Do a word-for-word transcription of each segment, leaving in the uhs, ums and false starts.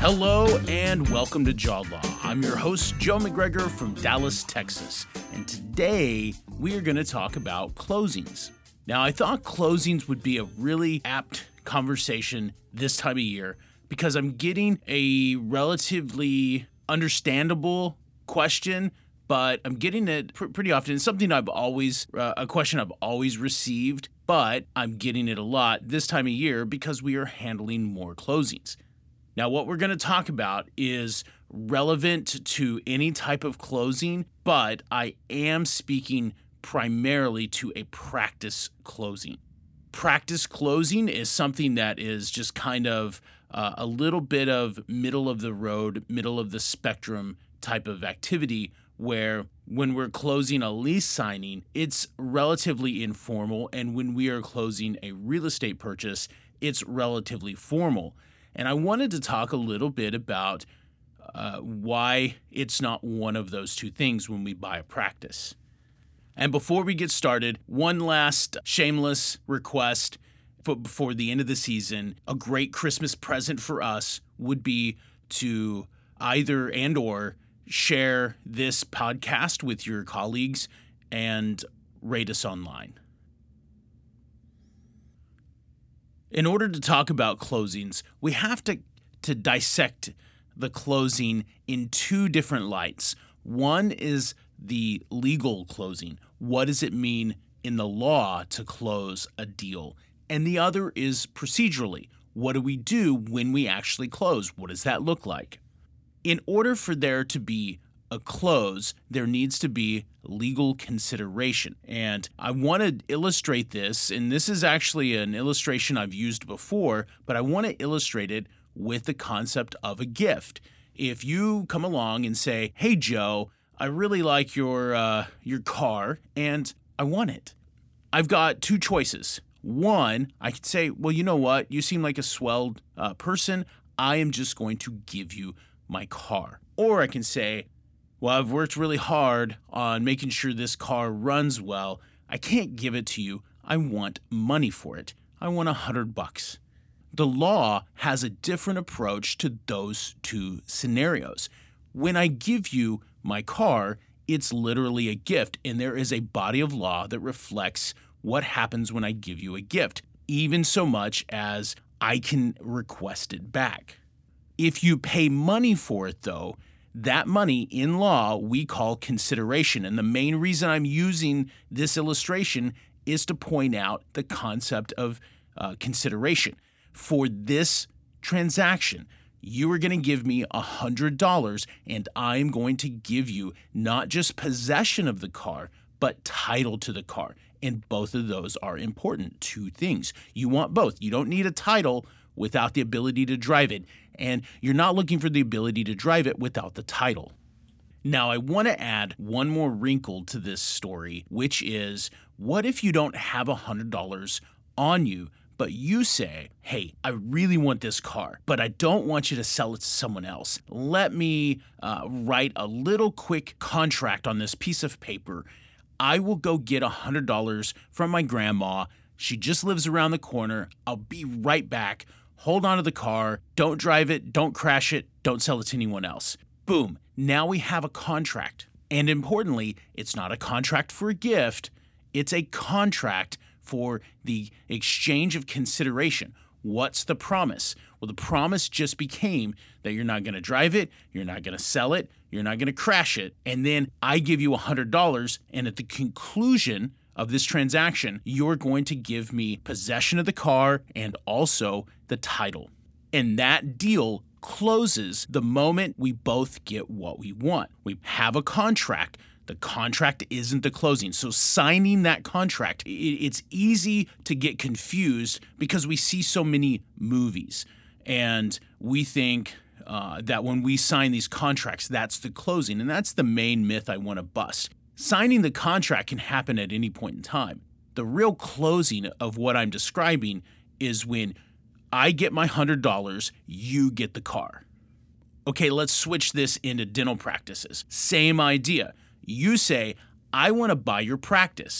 Hello and welcome to Jaw Law. I'm your host, Joe McGregor from Dallas, Texas. And today we are going to talk about closings. Now, I thought closings would be a really apt conversation this time of year because I'm getting a relatively understandable question, but I'm getting it pr- pretty often. It's something I've always, uh, a question I've always received, but I'm getting it a lot this time of year because we are handling more closings. Now, what we're going to talk about is relevant to any type of closing, but I am speaking primarily to a practice closing. Practice closing is something that is just kind of uh, a little bit of middle of the road, middle of the spectrum type of activity where when we're closing a lease signing, it's relatively informal, and when we are closing a real estate purchase, it's relatively formal. And I wanted to talk a little bit about uh, why it's not one of those two things when we buy a practice. And before we get started, one last shameless request for before the end of the season. A great Christmas present for us would be to either and or share this podcast with your colleagues and rate us online. In order to talk about closings, we have to, to dissect the closing in two different lights. One is the legal closing. What does it mean in the law to close a deal? And the other is procedurally. What do we do when we actually close? What does that look like? In order for there to be a close, there needs to be legal consideration. And I want to illustrate this, and this is actually an illustration I've used before, but I want to illustrate it with the concept of a gift. If you come along and say, "Hey, Joe, I really like your uh, your car, and I want it." I've got two choices. One, I could say, "Well, you know what? You seem like a swell uh, person. I am just going to give you my car." Or I can say, "Well, I've worked really hard on making sure this car runs well. I can't give it to you. I want money for it. I want a hundred bucks." The law has a different approach to those two scenarios. When I give you my car, it's literally a gift, and there is a body of law that reflects what happens when I give you a gift, even so much as I can request it back. If you pay money for it, though, that money in law we call consideration. And the main reason I'm using this illustration is to point out the concept of uh, consideration. For this transaction, you are going to give me one hundred dollars, and I'm going to give you not just possession of the car, but title to the car. And both of those are important. Two things. You want both. You don't need a title without the ability to drive it, and you're not looking for the ability to drive it without the title. Now, I want to add one more wrinkle to this story, which is, what if you don't have one hundred dollars on you, but you say, "Hey, I really want this car, but I don't want you to sell it to someone else. Let me uh, write a little quick contract on this piece of paper. I will go get one hundred dollars from my grandma. She just lives around the corner. I'll be right back. Hold on to the car. Don't drive it. Don't crash it. Don't sell it to anyone else." Boom. Now we have a contract. And importantly, it's not a contract for a gift. It's a contract for the exchange of consideration. What's the promise? Well, the promise just became that you're not going to drive it, you're not going to sell it, you're not going to crash it, and then I give you one hundred dollars, and at the conclusion of this transaction, you're going to give me possession of the car and also the title. And that deal closes the moment we both get what we want. We have a contract. The contract isn't the closing. So signing that contract, it's easy to get confused because we see so many movies, and we think uh, that when we sign these contracts, that's the closing. And that's the main myth I want to bust. Signing the contract can happen at any point in time. The real closing of what I'm describing is when I get my one hundred dollars, you get the car. Okay, let's switch this into dental practices. Same idea. You say, "I want to buy your practice."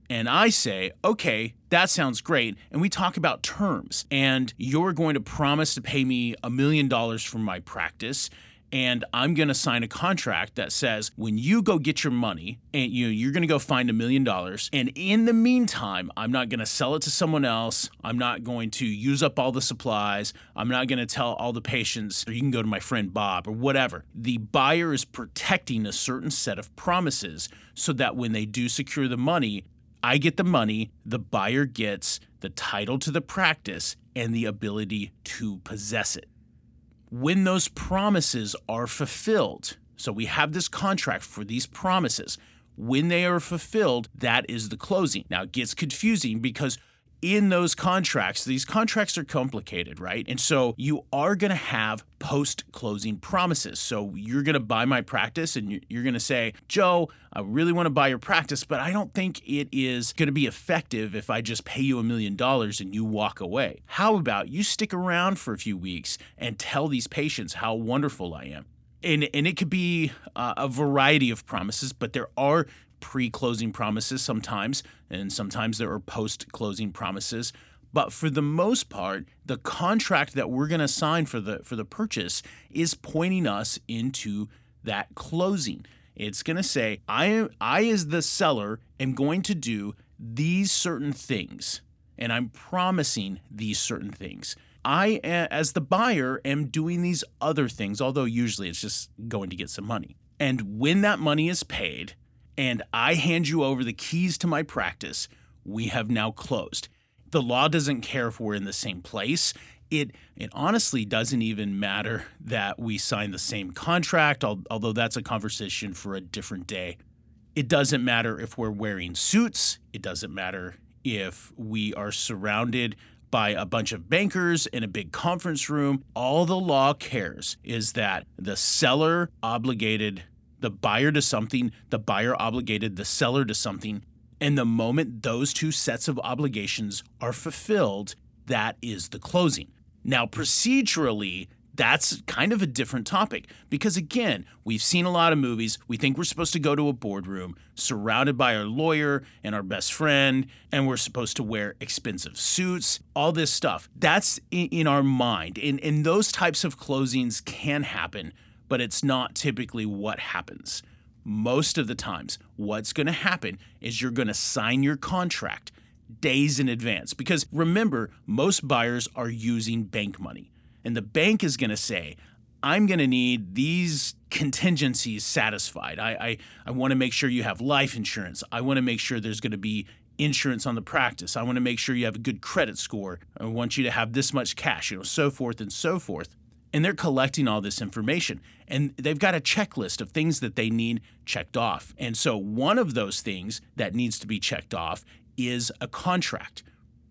And I say, okay, that sounds great. And we talk about terms. And you're going to promise to pay me a million dollars for my practice. And I'm going to sign a contract that says when you go get your money and you, you're going to go find a million dollars. And in the meantime, I'm not going to sell it to someone else. I'm not going to use up all the supplies. I'm not going to tell all the patients, or you can go to my friend Bob or whatever. The buyer is protecting a certain set of promises so that when they do secure the money, I get the money, the buyer gets the title to the practice and the ability to possess it. When those promises are fulfilled, so we have this contract for these promises, when they are fulfilled, that is the closing. Now, it gets confusing because in those contracts, these contracts are complicated, right? And so you are going to have post-closing promises. So you're going to buy my practice and you're going to say, Joe, I really want to buy your practice, but I don't think it is going to be effective if I just pay you a million dollars and you walk away. How about you stick around for a few weeks and tell these patients how wonderful I am? And, and it could be uh, a variety of promises, but there are pre-closing promises sometimes, and sometimes there are post-closing promises. But for the most part, the contract that we're going to sign for the for the purchase is pointing us into that closing. It's going to say, I am, I as the seller am going to do these certain things, and I'm promising these certain things. I, as the buyer, am doing these other things, although usually it's just going to get some money. And when that money is paid, and I hand you over the keys to my practice, we have now closed. The law doesn't care if we're in the same place. It it honestly doesn't even matter that we sign the same contract, although that's a conversation for a different day. It doesn't matter if we're wearing suits. It doesn't matter if we are surrounded by a bunch of bankers in a big conference room. All the law cares is that the seller obligated the buyer to something, the buyer obligated the seller to something, and the moment those two sets of obligations are fulfilled, that is the closing. Now, procedurally, that's kind of a different topic because, again, we've seen a lot of movies. We think we're supposed to go to a boardroom surrounded by our lawyer and our best friend, and we're supposed to wear expensive suits, all this stuff. That's in our mind, and, and those types of closings can happen, but it's not typically what happens. Most of the times, what's going to happen is you're going to sign your contract days in advance. Because remember, most buyers are using bank money. And the bank is going to say, I'm going to need these contingencies satisfied. I, I, I want to make sure you have life insurance. I want to make sure there's going to be insurance on the practice. I want to make sure you have a good credit score. I want you to have this much cash, you know, so forth and so forth. And they're collecting all this information. And they've got a checklist of things that they need checked off. And so one of those things that needs to be checked off is a contract.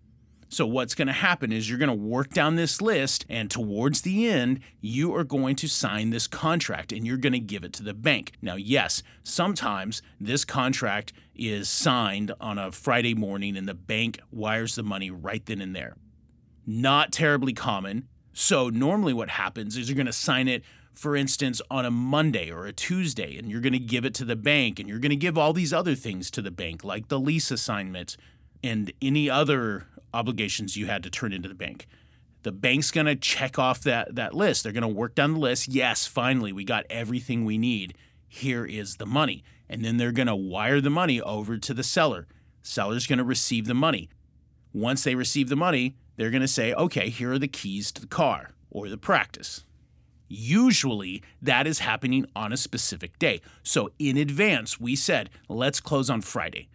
So what's going to happen is you're going to work down this list, and towards the end, you are going to sign this contract, and you're going to give it to the bank. Now, yes, sometimes this contract is signed on a Friday morning, and the bank wires the money right then and there. Not terribly common. So normally what happens is you're going to sign it, for instance, on a Monday or a Tuesday, and you're going to give it to the bank, and you're going to give all these other things to the bank, like the lease assignment and any other obligations you had to turn into the bank. The bank's going to check off that, that list. They're going to work down the list. Yes, finally, we got everything we need. Here is the money. And then they're going to wire the money over to the seller. Seller's going to receive the money. Once they receive the money, they're going to say, okay, here are the keys to the car or the practice. Usually, that is happening on a specific day. So in advance, we said, let's close on Friday.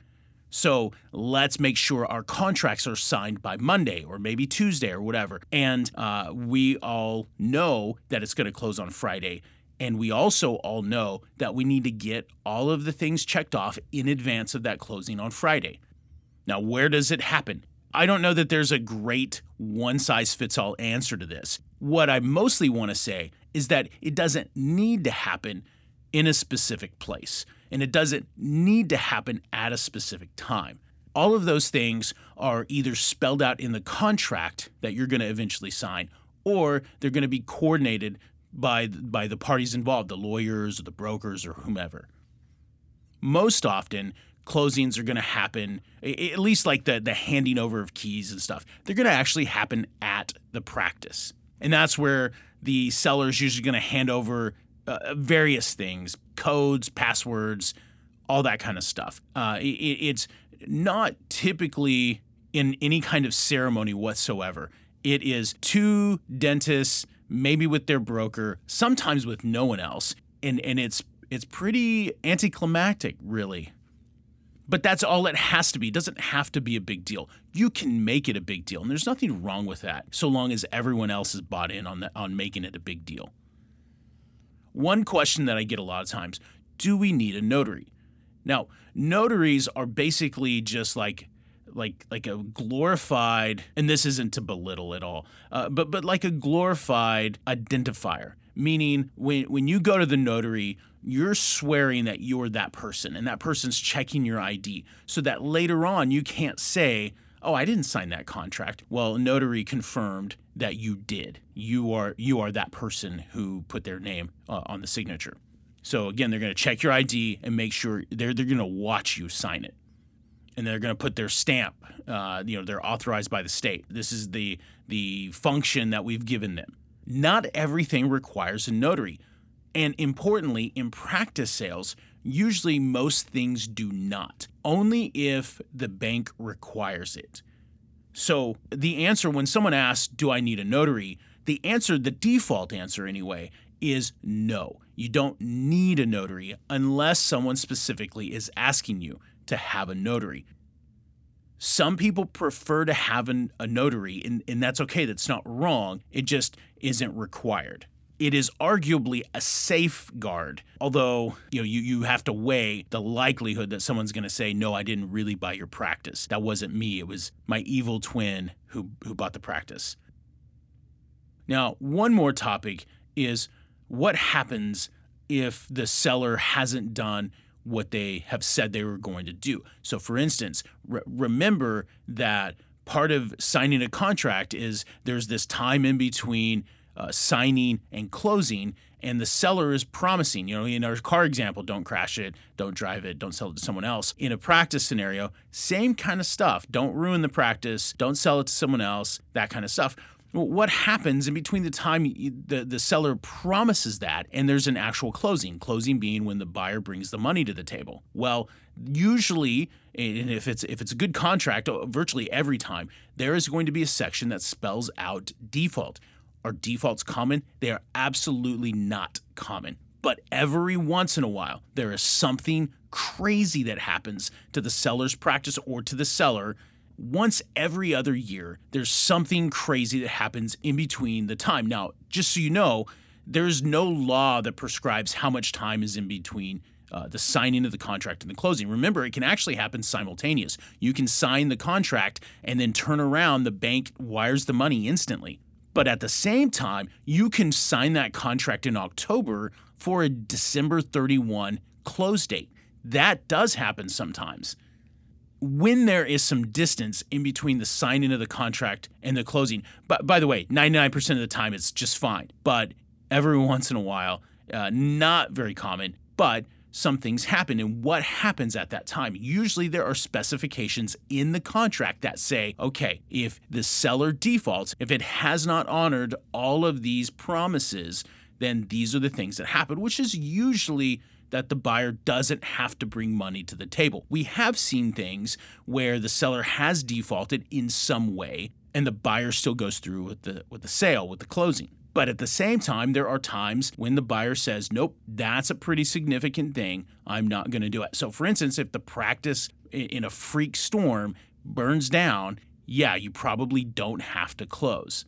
So let's make sure our contracts are signed by Monday or maybe Tuesday or whatever. And uh, we all know that it's going to close on Friday. And we also all know that we need to get all of the things checked off in advance of that closing on Friday. Now, where does it happen? I don't know that there's a great one-size-fits-all answer to this. What I mostly want to say is that it doesn't need to happen in a specific place, and it doesn't need to happen at a specific time. All of those things are either spelled out in the contract that you're going to eventually sign, or they're going to be coordinated by, by the parties involved, the lawyers or the brokers or whomever. Most often, closings are going to happen, at least like the, the handing over of keys and stuff, they're going to actually happen at the practice. And that's where the seller is usually going to hand over uh, various things, codes, passwords, all that kind of stuff. Uh, it, it's not typically in any kind of ceremony whatsoever. It is two dentists, maybe with their broker, sometimes with no one else. And, and it's it's pretty anticlimactic, really. But that's all it has to be. It doesn't have to be a big deal. You can make it a big deal, and there's nothing wrong with that, so long as everyone else is bought in on the, on making it a big deal. One question that I get a lot of times, do we need a notary? Now, notaries are basically just like like like a glorified, and this isn't to belittle at all, uh, but but like a glorified identifier, meaning when when you go to the notary, you're swearing that you're that person, and that person's checking your I D, so that later on you can't say, oh, I didn't sign that contract. Well, a notary confirmed that you did. You are you are that person who put their name uh, on the signature. So again, they're going to check your I D and make sure they're they're going to watch you sign it. And they're going to put their stamp, uh, you know, they're authorized by the state. This is the the function that we've given them. Not everything requires a notary. And importantly, in practice sales, usually most things do not, only if the bank requires it. So the answer when someone asks, do I need a notary? The answer, the default answer anyway, is no. You don't need a notary unless someone specifically is asking you to have a notary. Some people prefer to have an, a notary, and, and that's okay. That's not wrong. It just isn't required. It is arguably a safeguard, although you know you, you have to weigh the likelihood that someone's going to say, no, I didn't really buy your practice. That wasn't me. It was my evil twin who, who bought the practice. Now, one more topic is what happens if the seller hasn't done what they have said they were going to do. So for instance, re- remember that part of signing a contract is there's this time in between uh, signing and closing, and the seller is promising, you know, in our car example, don't crash it, don't drive it, don't sell it to someone else. In a practice scenario, same kind of stuff. Don't ruin the practice, don't sell it to someone else, that kind of stuff. What happens in between the time the, the seller promises that and there's an actual closing, closing being when the buyer brings the money to the table? Well, usually, and if it's if it's a good contract, virtually every time, there is going to be a section that spells out default. Are defaults common? They are absolutely not common. But every once in a while, there is something crazy that happens to the seller's practice or to the seller. Once every other year, there's something crazy that happens in between the time. Now, just so you know, there's no law that prescribes how much time is in between uh, the signing of the contract and the closing. Remember, it can actually happen simultaneous. You can sign the contract and then turn around, the bank wires the money instantly. But at the same time, you can sign that contract in October for a December thirty-first close date. That does happen sometimes. When there is some distance in between the signing of the contract and the closing, but by the way, ninety-nine percent of the time it's just fine. But every once in a while, uh, not very common, but some things happen. And what happens at that time? Usually there are specifications in the contract that say, okay, if the seller defaults, if it has not honored all of these promises, then these are the things that happen, which is usually that the buyer doesn't have to bring money to the table. We have seen things where the seller has defaulted in some way and the buyer still goes through with the with the sale, with the closing. But at the same time, there are times when the buyer says, nope, that's a pretty significant thing. I'm not going to do it. So for instance, if the practice in a freak storm burns down, yeah, you probably don't have to close.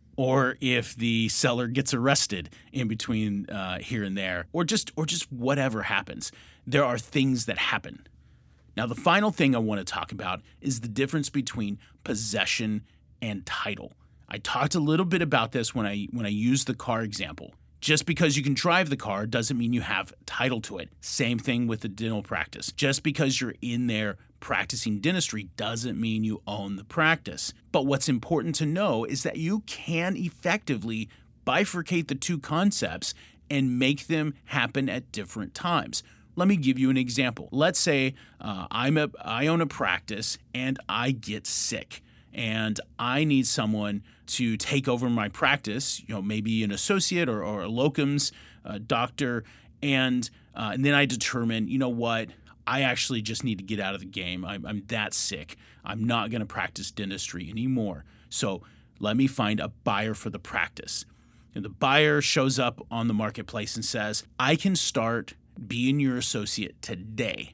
Or if the seller gets arrested in between uh, here and there, or just or just whatever happens, there are things that happen. Now, the final thing I want to talk about is the difference between possession and title. I talked a little bit about this when I when I used the car example. Just because you can drive the car doesn't mean you have title to it. Same thing with the dental practice. Just because you're in there practicing dentistry doesn't mean you own the practice. But what's important to know is that you can effectively bifurcate the two concepts and make them happen at different times. Let me give you an example. Let's say uh, I'm a, I own a practice and I get sick and I need someone to take over my practice, you know, maybe an associate or, or a locums uh, doctor, and uh, and then I determine, you know what, I actually just need to get out of the game. I'm, I'm that sick. I'm not going to practice dentistry anymore. So let me find a buyer for the practice. And the buyer shows up on the marketplace and says, I can start being your associate today,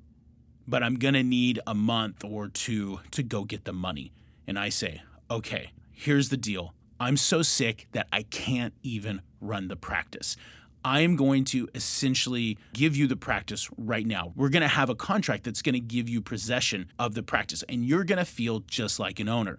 but I'm going to need a month or two to go get the money. And I say, okay, here's the deal. I'm so sick that I can't even run the practice. I am going to essentially give you the practice right now. We're going to have a contract that's going to give you possession of the practice, and you're going to feel just like an owner.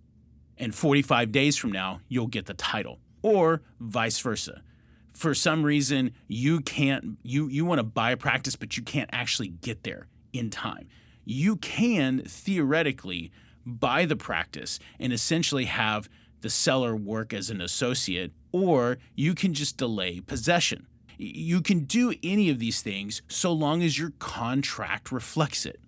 And forty-five days from now, you'll get the title, or vice versa. For some reason, you can't, you, you want to buy a practice, but you can't actually get there in time. You can theoretically buy the practice and essentially have the seller work as an associate, or you can just delay possession. You can do any of these things so long as your contract reflects it.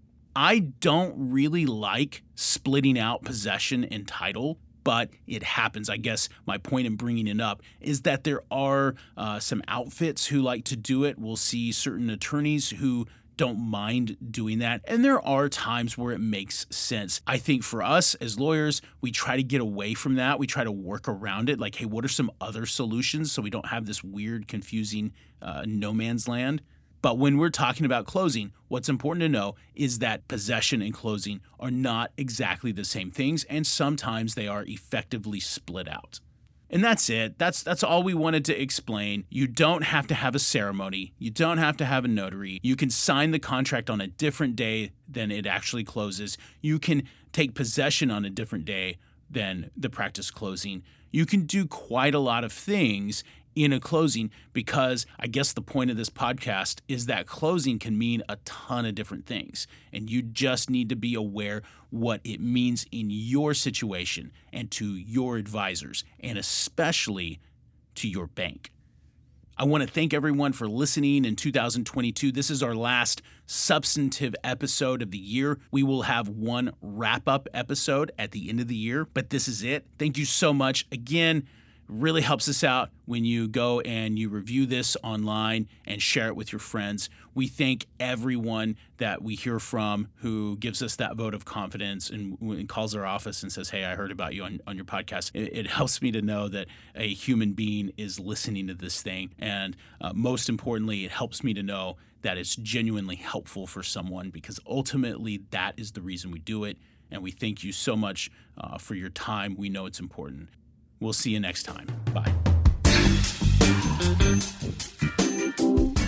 I don't really like splitting out possession and title, but it happens. I guess my point in bringing it up is that there are uh, some outfits who like to do it. We'll see certain attorneys who don't mind doing that. And there are times where it makes sense. I think for us as lawyers, we try to get away from that. We try to work around it. Like, hey, what are some other solutions so we don't have this weird, confusing uh, no man's land? But when we're talking about closing, what's important to know is that possession and closing are not exactly the same things, and sometimes they are effectively split out. And that's it. That's that's all we wanted to explain. You don't have to have a ceremony. You don't have to have a notary. You can sign the contract on a different day than it actually closes. You can take possession on a different day than the practice closing. You can do quite a lot of things in a closing, because I guess the point of this podcast is that closing can mean a ton of different things, and you just need to be aware what it means in your situation and to your advisors, and especially to your bank. I want to thank everyone for listening in two thousand twenty-two. This is our last substantive episode of the year. We will have one wrap-up episode at the end of the year, but this is it. Thank you so much. Again, really helps us out when you go and you review this online and share it with your friends. We thank everyone that we hear from who gives us that vote of confidence and, and calls our office and says, hey, I heard about you on, on your podcast. It, it helps me to know that a human being is listening to this thing. And uh, most importantly, it helps me to know that it's genuinely helpful for someone, because ultimately that is the reason we do it. And we thank you so much uh, for your time. We know it's important. We'll see you next time. Bye.